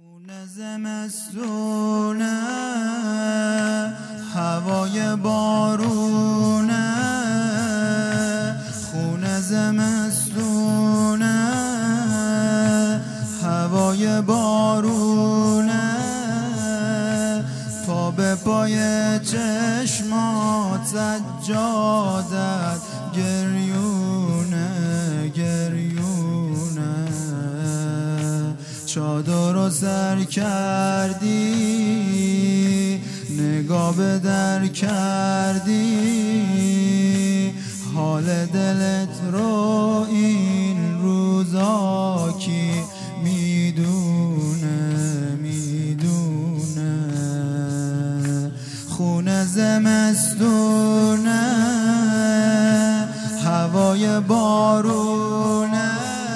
خونه زمستونه، هوای بارونه، خونه زمستونه، هوای بارونه، پا به پای چشمات سجادت گریونه گریونه، چادر رو سر کردی، نگاه به در کردی، حال دلت رو این روزا کی میدونه میدونه. خونه زمستونه، هوای بارونه،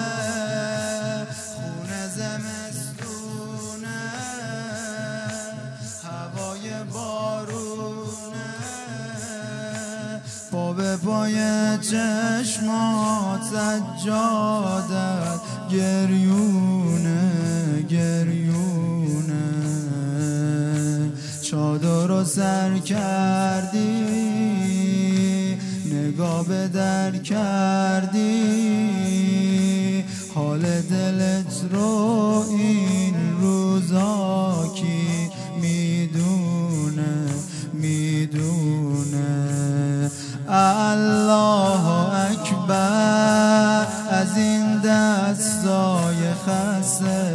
خونه زمستونه، هوای بارونه، پا به پای چشمات سجادت گریونه گریونه، چادر رو سر کردی، نگاه به در کردی، حال دلت رو این روزا کی میدونه میدونه. الله اکبر از این دستای خسته،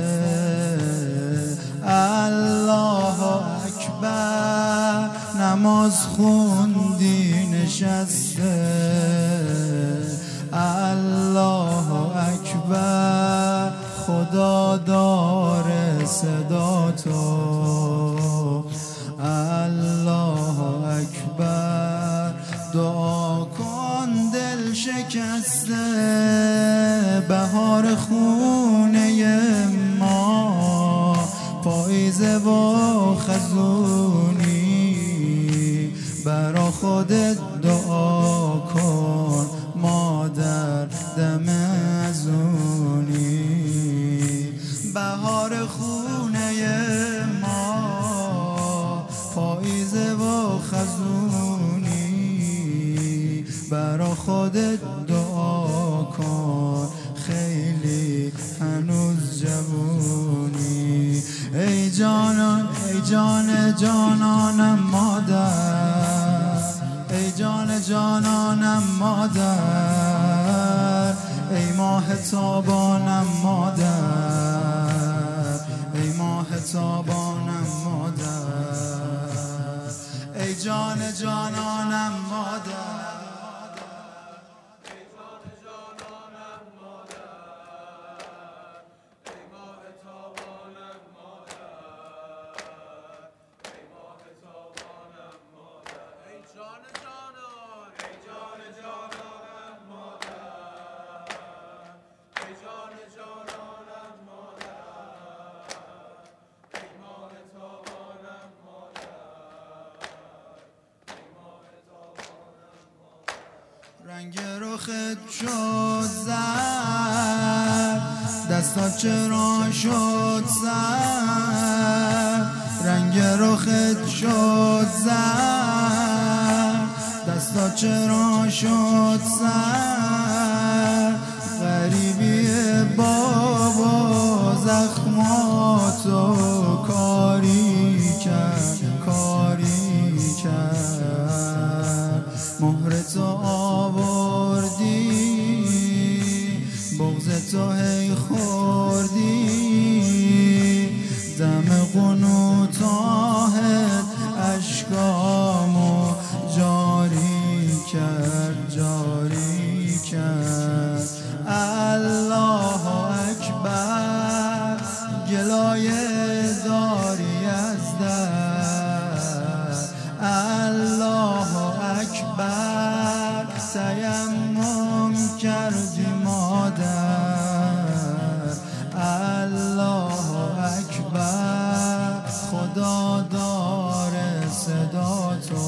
الله اکبر نماز خوندی نشسته، الله اکبر خدا داره صدا تو، الله اکبر دعا کن دل شکسته، بهار خونه ما پاییزه و خزونی، برا خودت دعا کن مادر دم ازونی، بهار خونه ما پاییزه و خزونی، برا خودت دعا کن خیلی هنوز جوونی. ای جانان ای جان جانانم مادر، ای جان جانانم مادر، ای ماه تابانم مادر، ای ماه تابانم مادر، ای جان جانانم مادر، رنگ رخت شد زرد، دستات چرا شد سرد، رنگ رخت شد زرد، دستات چرا شد سرد، غریبی بابا زخماتو کاری کرد کاری کرد، مهرتو آوردی، بغضتو هی خوردی، دم قنوتاهت اشکامو جاری کرد جاری کرد. الله اکبر گلایه داری از در، الله اکبر تیمم کردی مادر، الله اکبر خدا داره صدا تو،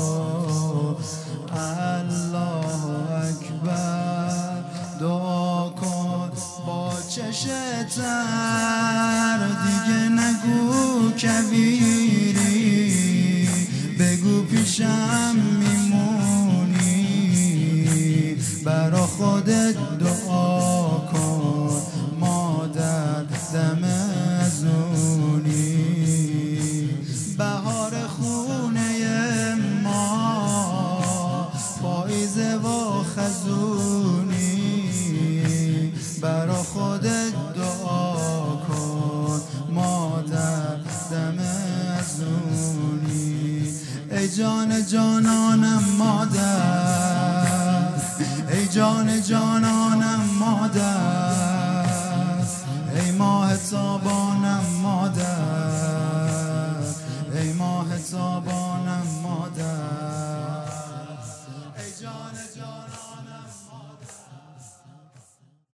الله اکبر دعا کن با چشم تر دیگه جان جانانم مادر، ای جان جانان